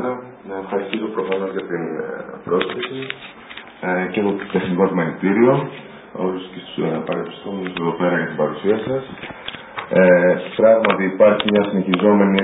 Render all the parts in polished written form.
Καλημέρα. Να ευχαριστήσω προφανώς για την πρόσκληση και το τεχνικό επιμελητήριο, όλους τους παρεμπιστούμενους εδώ πέρα για την παρουσία σας. Πράγματι υπάρχει μια συνεχιζόμενη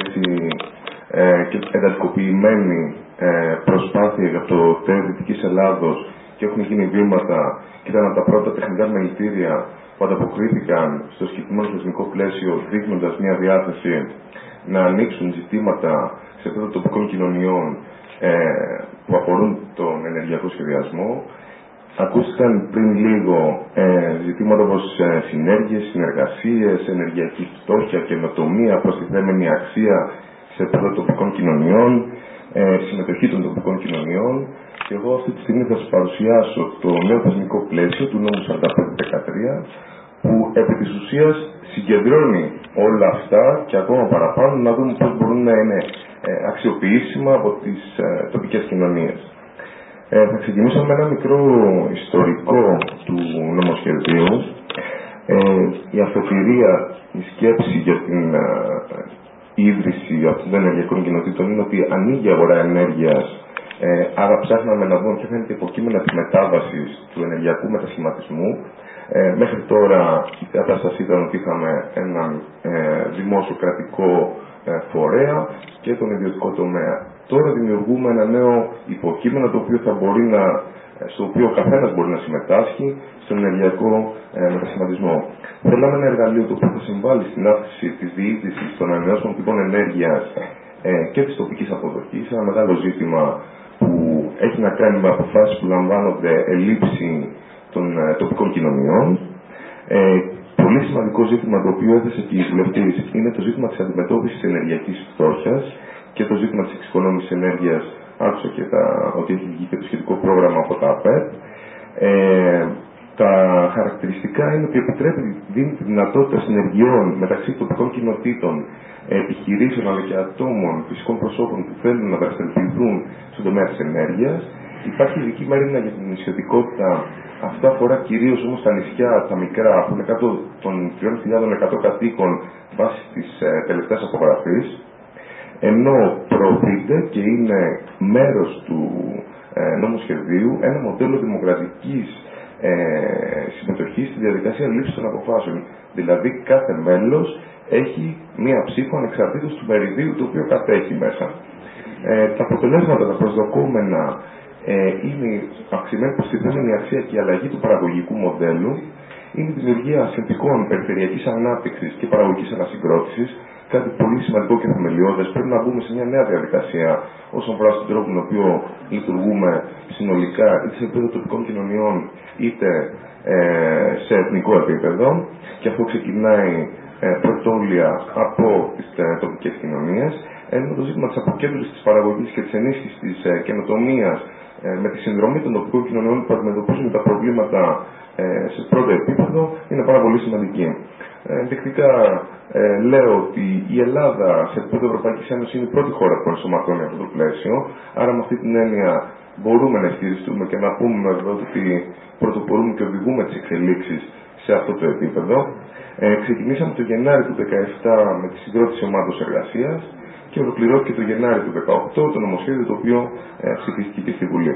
και εντατικοποιημένη προσπάθεια για το ΤΕΒ Δυτικής Ελλάδος και έχουν γίνει βήματα και ήταν από τα πρώτα τεχνικά επιμελητήρια που ανταποκρίθηκαν στο συγκεκριμένο θεσμικό πλαίσιο, δείχνοντας μια διάθεση να ανοίξουν ζητήματα σε επίπεδο τοπικών κοινωνιών που αφορούν τον ενεργειακό σχεδιασμό. Ακούστηκαν πριν λίγο ζητήματα όπως συνέργειες, συνεργασίες, ενεργειακή φτώχεια, καινοτομία, προστιθέμενη αξία σε επίπεδο τοπικών κοινωνιών, συμμετοχή των τοπικών κοινωνιών. Και εγώ αυτή τη στιγμή θα σας παρουσιάσω το νέο θεσμικό πλαίσιο του νόμου 4513, που επί της ουσίας συγκεντρώνει όλα αυτά και ακόμα παραπάνω, να δούμε πώς μπορούν να είναι αξιοποιήσιμα από τις τοπικές κοινωνίες. Θα ξεκινήσω με ένα μικρό ιστορικό του νομοσχεδίου. Η αφετηρία, η σκέψη για την ίδρυση αυτών των ενεργειακών κοινοτήτων είναι ότι ανοίγει η αγορά ενέργειας. Άρα ψάχναμε να δούμε ποια θα είναι τα υποκείμενα της μετάβασης του ενεργειακού μετασχηματισμού. Μέχρι τώρα η κατάσταση ήταν ότι είχαμε έναν δημόσιο κρατικό φορέα και τον ιδιωτικό τομέα. Τώρα δημιουργούμε ένα νέο υποκείμενο στο οποίο ο καθένας μπορεί να συμμετάσχει στον ενεργειακό μετασχηματισμό. Θέλαμε ένα εργαλείο το οποίο θα συμβάλλει στην αύξηση της διείσδυσης των ανανεώσιμων πηγών ενέργειας και της τοπικής αποδοχής, ένα μεγάλο ζήτημα που έχει να κάνει με αποφάσεις που λαμβάνονται ελήψη των τοπικών κοινωνιών. Πολύ σημαντικό ζήτημα το οποίο έθεσε και η βουλευτής είναι το ζήτημα της αντιμετώπισης της ενεργειακής φτώχειας και το ζήτημα της εξοικονόμησης ενέργειας. Άκουσα και ότι έχει βγει και το σχετικό πρόγραμμα από τα ΑΠΕΠ. Τα χαρακτηριστικά είναι ότι δίνει τη δυνατότητα συνεργειών μεταξύ τοπικών κοινοτήτων, επιχειρήσεων αλλά και ατόμων, φυσικών προσώπων που θέλουν να δραστηριοποιηθούν στον τομέα της ενέργειας. Υπάρχει ειδική μέρημνα για την νησιωτικότητα. Αυτό αφορά κυρίως όμως τα νησιά, τα μικρά, που είναι κάτω των 3.100 κατοίκων βάσει της τελευταίας απογραφής. Ενώ προωθείται και είναι μέρος του νομοσχεδίου ένα μοντέλο δημοκρατικής συμμετοχής στη διαδικασία λήψης των αποφάσεων. Δηλαδή κάθε μέλος έχει μία ψήφο ανεξαρτήτως του μεριδίου το οποίο κατέχει μέσα. Τα αποτελέσματα, τα προσδοκόμενα, είναι η αυξημένη προστιθέμενη αξία και η αλλαγή του παραγωγικού μοντέλου, είναι η δημιουργία συνθηκών περιφερειακής ανάπτυξης και παραγωγικής ανασυγκρότησης, κάτι πολύ σημαντικό και θεμελιώδες. Πρέπει να μπούμε σε μια νέα διαδικασία όσον αφορά στον τρόπο με τον οποίο λειτουργούμε συνολικά, είτε σε επίπεδο τοπικών κοινωνιών, είτε σε εθνικό επίπεδο. Και αυτό ξεκινάει πρωτόλια από τις τοπικές κοινωνίες. Ενώ το ζήτημα της αποκέντρωσης της παραγωγής και της ενίσχυσης της καινοτομίας με τη συνδρομή των τοπικών κοινωνιών που αντιμετωπίζουν τα προβλήματα σε πρώτο επίπεδο είναι πάρα πολύ σημαντική. Ενδεικτικά λέω ότι η Ελλάδα σε επίπεδο Ευρωπαϊκής Ένωσης είναι η πρώτη χώρα που ενσωματώνει αυτό το πλαίσιο. Άρα με αυτή την έννοια μπορούμε να στηριστούμε και να πούμε εδώ ότι πρωτοπορούμε και οδηγούμε τις εξελίξεις σε αυτό το επίπεδο. Ξεκινήσαμε το Γενάρη του 2017 με τη συγκρότηση ομάδος εργασίας και ολοκληρώθηκε το Γενάρη του 2018 το νομοσχέδιο το οποίο ψηφίστηκε και στη Βουλή.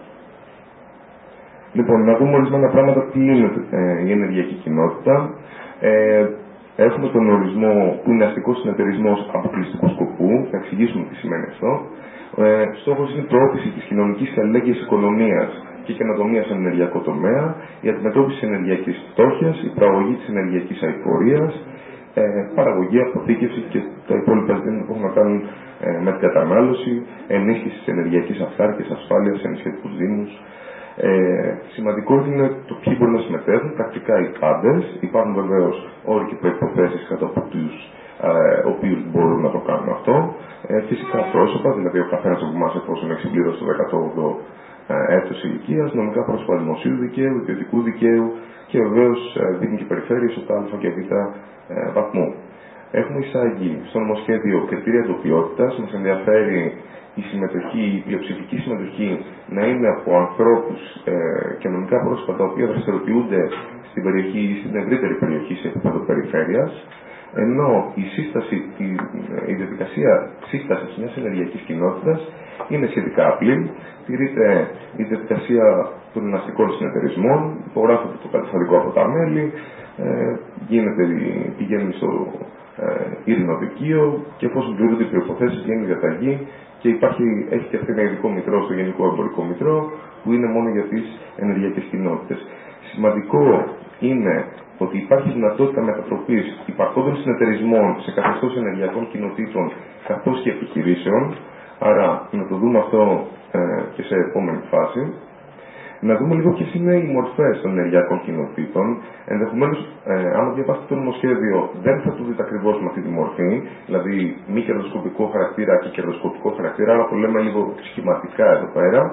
Λοιπόν, να δούμε ορισμένα πράγματα τι είναι η ενεργειακή κοινότητα. Έχουμε τον ορισμό που είναι αστικός συνεταιρισμός αποκλειστικού σκοπού. Θα εξηγήσουμε τι σημαίνει αυτό. Στόχος είναι η προώθηση της κοινωνικής και αλληλέγγυης οικονομίας και καινοτομία στον ενεργειακό τομέα, η αντιμετώπιση της ενεργειακής φτώχειας, η προαγωγή της ενεργειακής αειφορίας, παραγωγή, αποθήκευση και τα υπόλοιπα ζητήματα που έχουν να κάνουν με την κατανάλωση, ενίσχυση της ενεργειακής αυθάρκειας, ασφάλειας σε νησιωτικούς δήμους. Σημαντικό είναι το ποιοι μπορούν να συμμετέχουν, πρακτικά οι πάντες. Υπάρχουν βεβαίως όροι και προϋποθέσεις κατά από τους οποίους μπορούν να το κάνουν αυτό. Φυσικά πρόσωπα, δηλαδή ο καθένας από εμάς εφόσον έχει συμπληρώσει το 18ο έτος ηλικίας, νομικά πρόσωπα δημοσίου δικαίου, ιδιωτικού δικαίου και βεβαίως δήμοι και περιφέρειες από α και β βαθμού. Έχουμε εισάγει στο νομοσχέδιο κριτήρια εντοπιότητας. Μας ενδιαφέρει η συμμετοχή, η πλειοψηφική συμμετοχή να είναι από ανθρώπους και νομικά πρόσωπα τα οποία δραστηριοποιούνται στην περιοχή ή στην ευρύτερη περιοχή σε επίπεδο περιφέρειας. Ενώ η διαδικασία σύστασης μιας ενεργειακής κοινότητας είναι σχετικά απλή. Τηρείται η διαδικασία των δυναστικών συνεταιρισμών, υπογράφεται το καταστατικό από τα μέλη, πηγαίνει στο ειρηνοδικείο και εφόσον πληρούνται οι προϋποθέσεις γίνει η διαταγή και έχει και αυτή ένα ειδικό μητρό στο Γενικό Εμπορικό Μητρό που είναι μόνο για τις ενεργειακές κοινότητες. Σημαντικό είναι ότι υπάρχει δυνατότητα μετατροπής υπαρχόντων συνεταιρισμών σε καθεστώς ενεργειακών κοινοτήτων καθώς και επιχειρήσεων, άρα να το δούμε αυτό και σε επόμενη φάση. Να δούμε λίγο ποιες είναι οι μορφές των ενεργειακών κοινοτήτων. Ενδεχομένως, άμα διαβάσετε το νομοσχέδιο, δεν θα το δείτε ακριβώς με αυτή τη μορφή, δηλαδή μη κερδοσκοπικό χαρακτήρα και κερδοσκοπικό χαρακτήρα, αλλά το λέμε λίγο σχηματικά εδώ πέρα.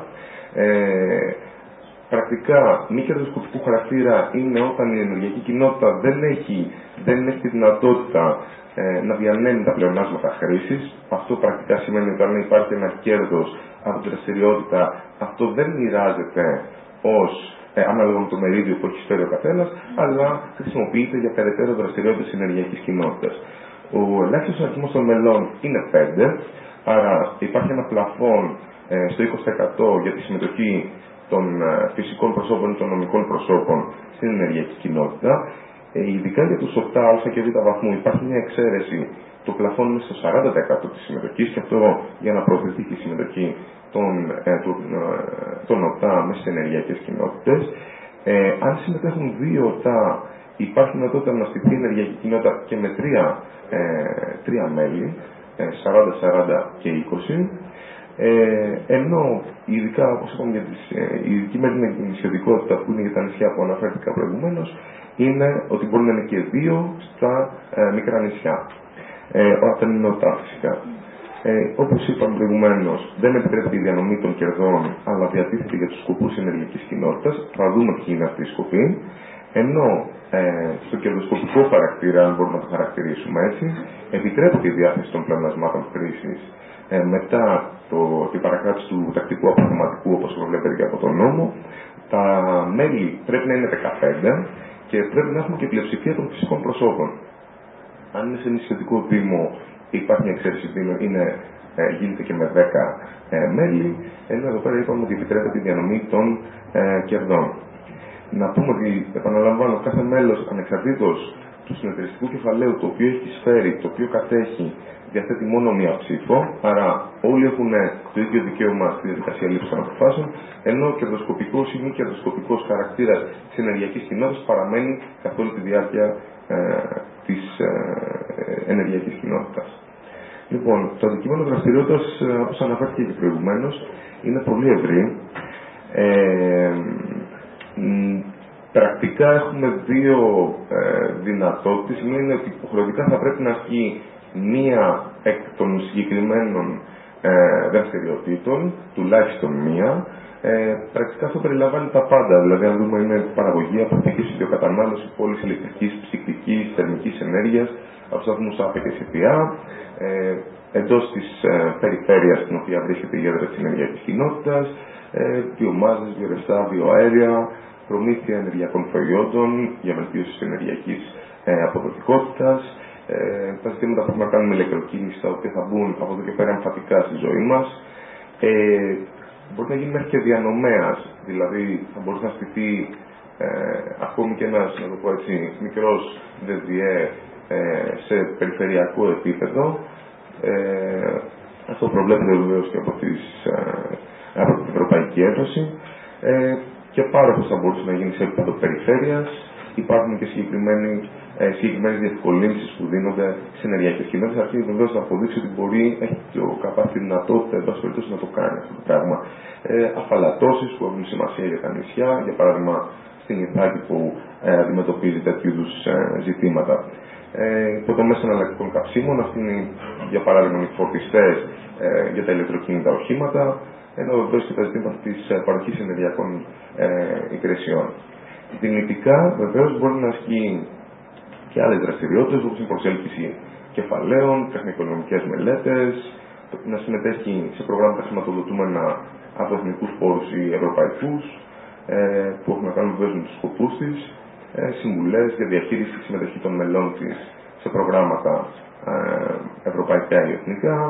Πρακτικά, μη κερδοσκοπικού χαρακτήρα είναι όταν η ενεργειακή κοινότητα δεν έχει τη δυνατότητα να διανέμει τα πλεονάσματα χρήσης. Αυτό πρακτικά σημαίνει ότι αν υπάρχει ένα κέρδος από τη δραστηριότητα, αυτό δεν μοιράζεται ανάλογα με το μερίδιο που έχει φέρει ο καθένας, αλλά χρησιμοποιείται για περαιτέρω δραστηριότητες ενεργειακής κοινότητας. Ο ελάχιστος αριθμός των μελών είναι 5, άρα υπάρχει ένα πλαφόν στο 20% για τη συμμετοχή των φυσικών προσώπων ή των νομικών προσώπων στην ενεργειακή κοινότητα. Ειδικά για τους 7α και β βαθμού υπάρχει μια εξαίρεση. Το πλαφόν είναι στο 40% της συμμετοχής και αυτό για να προωθηθεί και η συμμετοχή των ΟΤΑ μέσα σε ενεργειακές κοινότητες. Αν συμμετέχουν 2 ΟΤΑ, υπάρχει δυνατότητα να στηθεί η ενεργειακή κοινότητα και με 3 μέλη, 40, 40 και 20. Ενώ ειδικά, όπως είπαμε, για η ειδική μέλη με την νησιωτικότητα που είναι για τα νησιά που αναφέρθηκα προηγουμένως, είναι ότι μπορεί να είναι και 2 στα μικρά νησιά. Όταν είναι ΟΤΑ φυσικά. Όπως είπαμε προηγουμένως, δεν επιτρέπεται η διανομή των κερδών, αλλά διατίθεται για τους σκοπούς ενεργειακής κοινότητας. Θα δούμε ποιοι είναι αυτοί οι σκοποί. Ενώ στο κερδοσκοπικό χαρακτήρα, αν μπορούμε να το χαρακτηρίσουμε έτσι, επιτρέπεται η διάθεση των πλεονασμάτων χρήσης μετά την παρακράτηση του τακτικού αποθεματικού, όπως προβλέπεται και από τον νόμο. Τα μέλη πρέπει να είναι 15 και πρέπει να έχουμε και πλειοψηφία των φυσικών προσώπων. Αν είναι σε νησιωτικό δήμο, υπάρχει μια εξαίρεση δήμο, γίνεται και με 10 μέλη, ενώ εδώ πέρα είπαμε ότι επιτρέπεται η διανομή των κερδών. Να πούμε ότι, επαναλαμβάνω, κάθε μέλος ανεξαρτήτως του συνεταιριστικού κεφαλαίου το οποίο έχει εισφέρει, το οποίο κατέχει, διαθέτει μόνο μία ψήφο, άρα όλοι έχουν το ίδιο δικαίωμα στη διαδικασία λήψης των αποφάσεων, ενώ ο κερδοσκοπικός ή μη κερδοσκοπικός χαρακτήρας της ενεργειακής κοινότητας παραμένει καθ' όλη τη διάρκεια της ενεργειακής κοινότητας. Λοιπόν, το αντικείμενο δραστηριότητας, όπως αναφέρθηκε και προηγουμένως, είναι πολύ ευρύ. Πρακτικά έχουμε 2 δυνατότητες. Μία είναι ότι υποχρεωτικά θα πρέπει να ασκεί μία εκ των συγκεκριμένων δραστηριοτήτων, τουλάχιστον μία. Πρακτικά αυτό περιλαμβάνει τα πάντα, δηλαδή αν δούμε είναι παραγωγή, αποθήκευση, βιοκατανάλωση, πώληση ηλεκτρικής, ψυκτικής, θερμικής ενέργειας, από τους σταθμούς ΑΠΕ και ΣΥΠΙΑ, εντός της περιφέρειας στην οποία βρίσκεται η έδρα της ενεργειακής κοινότητας, βιομάζες, βιορευστά, βιοαέρια, προμήθεια ενεργειακών προϊόντων για βελτίωση της ενεργειακής αποδοτικότητας, τα ζητήματα που έχουμε να κάνουμε με ηλεκτροκίνηση, τα οποία θα μπουν από εδώ και πέρα εμφατικά στη ζωή μας. Μπορεί να γίνει μέχρι και διανομέας, δηλαδή θα μπορούσε να στηθεί ακόμη και ένας, να το πω έτσι, μικρός ΔΔΕ σε περιφερειακό επίπεδο. Αυτό προβλέπεται βεβαίως και από την Ευρωπαϊκή Ένωση. Και πάροχος θα μπορούσε να γίνει σε επίπεδο περιφέρειας. Υπάρχουν και συγκεκριμένες διευκολύνσεις που δίνονται σε ενεργειακές κοινότητες. Αρκεί βεβαίως να αποδείξει ότι έχει το καπάκι δυνατότητα, εν πάση περιπτώσει, να το κάνει αυτό το πράγμα. Αφαλατώσεις που έχουν σημασία για τα νησιά, για παράδειγμα στην Ιθάκη που αντιμετωπίζει τέτοιου είδους ζητήματα. Υποδομές εναλλακτικών καυσίμων, αυτοί είναι για παράδειγμα οι φορτιστές για τα ηλεκτροκίνητα οχήματα, ενώ βεβαίως και τα ζητήματα της παροχής ενεργειακών υπηρεσιών. Δυνητικά βεβαίως μπορεί να ασκεί και άλλες δραστηριότητες, όπως η προσέλκυση κεφαλαίων, τεχνικοοικονομικές μελέτες, να συμμετέχει σε προγράμματα χρηματοδοτούμενα από εθνικούς πόρους ή ευρωπαϊκούς, που έχουν να κάνουν βεβαίως με τους σκοπούς της, συμβουλές για διαχείριση και συμμετοχή των μελών της σε προγράμματα ευρωπαϊκά ή εθνικά,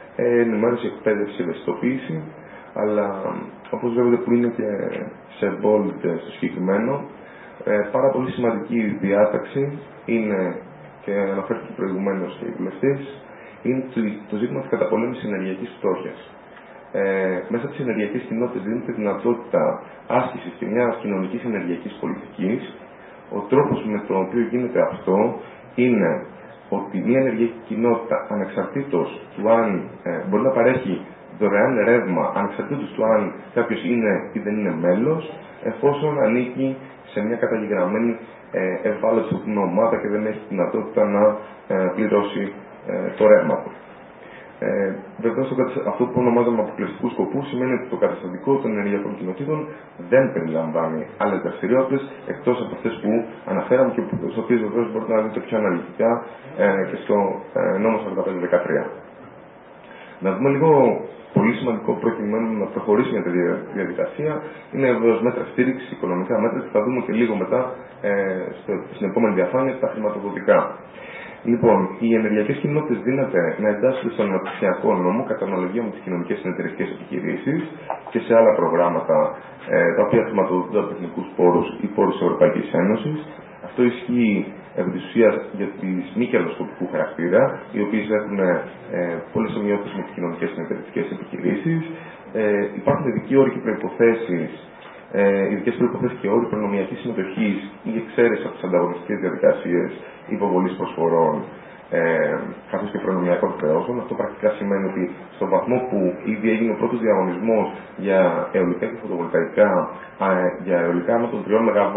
ενημέρωση, εκπαίδευση, ευαισθητοποίηση, αλλά όπως βλέπετε που είναι και σε bold στο συγκεκριμένο, πάρα πολύ σημαντική διάταξη είναι, και αναφέρθηκε προηγουμένως και οι βουλευτές, είναι το ζήτημα της καταπολέμησης ενεργειακής φτώχειας. Μέσα από τις ενεργειακές κοινότητες δίνεται δυνατότητα άσκησης και μιας κοινωνικής ενεργειακής πολιτικής. Ο τρόπος με τον οποίο γίνεται αυτό είναι ότι μια ενεργειακή κοινότητα, ανεξαρτήτως του αν μπορεί να παρέχει δωρεάν ρεύμα, ανεξαρτήτως του αν κάποιος είναι ή δεν είναι μέλος, εφόσον ανήκει σε μια καταγεγραμμένη ευάλωτη ομάδα και δεν έχει δυνατότητα να πληρώσει το ρεύμα του. Βεβαίως, αυτό που ονομάζουμε αποκλειστικούς σκοπούς σημαίνει ότι το καταστατικό των ενεργειακών κοινοτήτων δεν περιλαμβάνει άλλες δραστηριότητες εκτός από αυτές που αναφέραμε και στις οποίες βεβαίως μπορείτε να δείτε πιο αναλυτικά και στο νόμο 45-13. Να δούμε λίγο πολύ σημαντικό προκειμένου να προχωρήσει μια τέτοια διαδικασία είναι βεβαίως μέτρα στήριξη, οικονομικά μέτρα και θα δούμε και λίγο μετά στην επόμενη διαφάνεια τα χρηματοδοτικά. Λοιπόν, οι ενεργειακές κοινότητες δύναται να εντάσσονται στον αναπτυξιακό νόμο κατά αναλογία με τις κοινωνικές συνεταιριστικές επιχειρήσεις και σε άλλα προγράμματα τα οποία χρηματοδοτούνται από εθνικούς πόρους ή πόρους της Ευρωπαϊκής Ένωσης. Αυτό ισχύει επί της ουσίας για τις μη κερδοσκοπικού χαρακτήρα, οι οποίες έχουν πολλές ομοιότητες με τις κοινωνικές συνεταιριστικές επιχειρήσεις. Υπάρχουν ειδικοί όροι και προϋποθέσεις. Ειδικές προϋποθέσεις και όροι προνομιακής συμμετοχής ή εξαίρεση από τις ανταγωνιστικές διαδικασίες υποβολής προσφορών καθώς και προνομιακών χρεώσεων. Αυτό πρακτικά σημαίνει ότι στον βαθμό που ήδη έγινε ο πρώτος διαγωνισμός για αιωλικά και φωτοβολταϊκά, για αιωλικά άνω των 3 ΜΒ,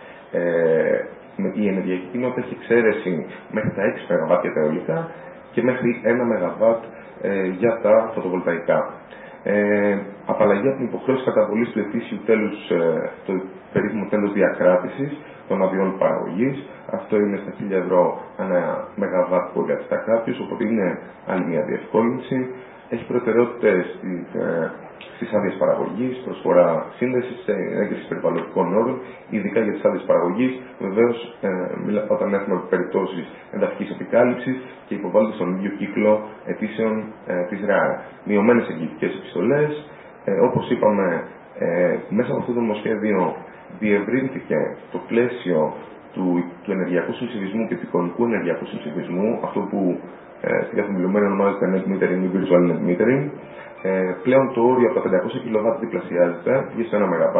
η ενεργειακή κοινότητα έχει εξαίρεση μέχρι τα 6 ΜΒ για τα αιωλικά και μέχρι 1 ΜΒ για τα φωτοβολταϊκά. Απαλλαγή από την υποχρέωση καταβολής του ετήσιου τέλους, το περίφημο τέλος διακράτησης των αδειών παραγωγής. Αυτό είναι στα 1.000 ευρώ ανά ΜΒ που εγκαθιστά κάποιος, οπότε είναι άλλη μια διευκόλυνση. Έχει προτεραιότητες στις άδειες παραγωγής, προσφορά σύνδεσης, έγκριση περιβαλλοντικών όρων, ειδικά για τις άδειες παραγωγής. Βεβαίως, όταν έχουμε περιπτώσεις ενταφικής επικάλυψης και υποβάλλονται στον ίδιο κύκλο αιτήσεων της ΡΑΕ. Μειωμένες εγγυητικές επιστολές. Όπως είπαμε, μέσα από αυτό το νομοσχέδιο διευρύνθηκε το πλαίσιο του ενεργειακού συμψηφισμού και του εικονικού ενεργειακού συμψηφισμού, αυτό που στην καθημερινή ονομάζεται net metering ή virtual net metering. Πλέον το όριο από τα 500 kW διπλασιάζεται, πήγε στο 1 ΜΒ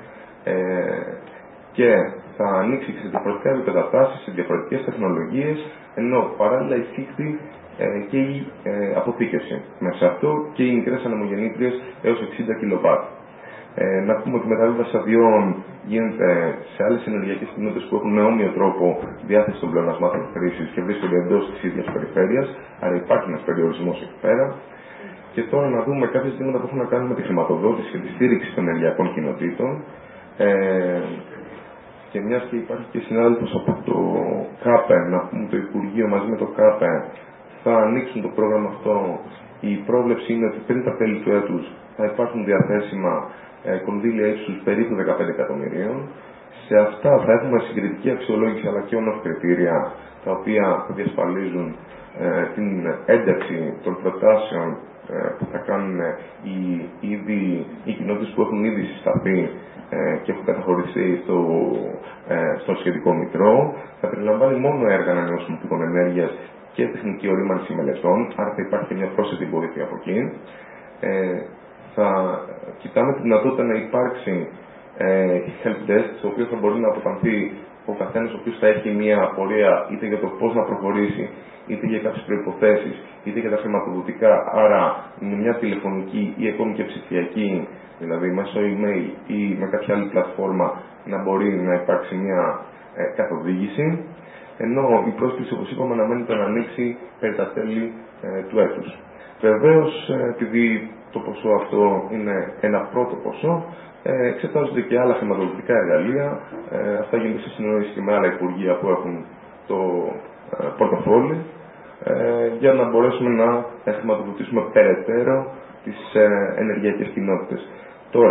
και θα ανοίξει σε διαφορετικά επίπεδα τάσης, σε διαφορετικές τεχνολογίες, ενώ παράλληλα εισήχθη και η αποθήκευση μέσα αυτό και οι μικρές ανεμογεννήτριες έως 60 kW. Να πούμε ότι η μεταβίβαση αδειών γίνεται σε άλλες ενεργειακές κοινότητες που έχουν όμοιο τρόπο διάθεση των πλεονασμάτων χρήσης και βρίσκονται εντός της ίδιας περιφέρειας, άρα υπάρχει ένας περιορισμός εκεί πέρα. Και τώρα να δούμε κάποια ζητήματα που έχουν να κάνουν με τη χρηματοδότηση και τη στήριξη των ενεργειακών κοινοτήτων. Και μιας και υπάρχει και συνάδελφος από το ΚΑΠΕ, να πούμε το Υπουργείο μαζί με το ΚΑΠΕ θα ανοίξουν το πρόγραμμα αυτό. Η πρόβλεψη είναι ότι πριν τα τέλη του έτους θα υπάρχουν διαθέσιμα κονδύλια ύψους περίπου 15 εκατομμυρίων. Σε αυτά θα έχουμε συγκριτική αξιολόγηση αλλά και ονόφ κριτήρια τα οποία θα διασφαλίζουν την ένταξη των προτάσεων που θα κάνουν οι κοινότητες που έχουν ήδη συσταθεί και έχουν καταχωρηθεί στο σχετικό μητρό. Θα περιλαμβάνει μόνο έργα ανανεώσιμων πηγών ενέργειας και τεχνική ορίμανση μελετών, άρα θα υπάρχει και μια πρόσθετη βοήθεια από εκεί. Θα κοιτάμε τη δυνατότητα να υπάρξει help desk, στο οποίο θα μπορεί να αποτανθεί ο καθένας ο οποίος θα έχει μια απορία είτε για το πώς να προχωρήσει, είτε για κάποιες προϋποθέσεις, είτε για τα χρηματοδοτικά, άρα με μια τηλεφωνική ή ακόμη και ψηφιακή, δηλαδή μέσω email ή με κάποια άλλη πλατφόρμα, να μπορεί να υπάρξει μια καθοδήγηση. Ενώ η πρόσκληση, όπως είπαμε, αναμένεται να ανοίξει περί τα τέλη του έτους. Βεβαίως, επειδή το ποσό αυτό είναι ένα πρώτο ποσό, εξετάζονται και άλλα χρηματοδοτικά εργαλεία. Αυτά γίνονται σε συνεννόηση και με άλλα υπουργεία που έχουν το πορτοφόλι, για να μπορέσουμε να χρηματοδοτήσουμε περαιτέρω τις ενεργειακές κοινότητες. Τώρα,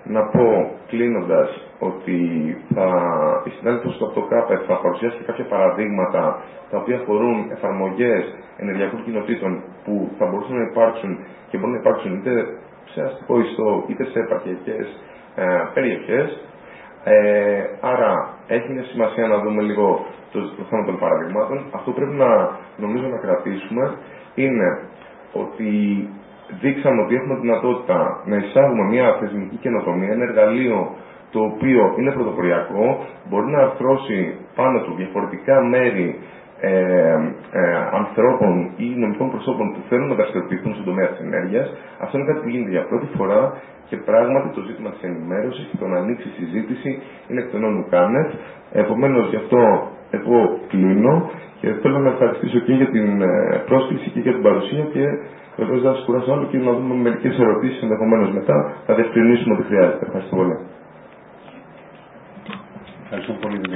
να πω κλείνοντας ότι η συνάδελφος του ΚΑΠΕ θα παρουσιάσει κάποια παραδείγματα τα οποία αφορούν εφαρμογές ενεργειακών κοινοτήτων που θα μπορούσαν να υπάρξουν και μπορούν να υπάρξουν είτε σε αστικό ιστό είτε σε επαρχιακές περιοχές. Άρα έχει μια σημασία να δούμε λίγο το θέμα των παραδειγμάτων. Αυτό που πρέπει να νομίζω να κρατήσουμε είναι ότι δείξαμε ότι έχουμε δυνατότητα να εισάγουμε μια θεσμική καινοτομία, ένα εργαλείο το οποίο είναι πρωτοποριακό, μπορεί να αρθρώσει πάνω του διαφορετικά μέρη ανθρώπων ή νομικών προσώπων που θέλουν να δραστηριοποιηθούν στον τομέα της ενέργειας. Αυτό είναι κάτι που γίνεται για πρώτη φορά και πράγματι το ζήτημα της ενημέρωσης και το να ανοίξει η συζήτηση είναι εκ των όνων. Επομένως, γι' αυτό εγώ κλείνω και θέλω να ευχαριστήσω και για την πρόσκληση και για την παρουσία και βεβαίως δεν θα σας κουράσω άλλο και να δούμε μερικές ερωτήσεις ενδεχομένως μετά, να διευκρινίσουμε ό,τι χρειάζεται. Ευχαριστώ πολύ. Ευχαριστώ πολύ.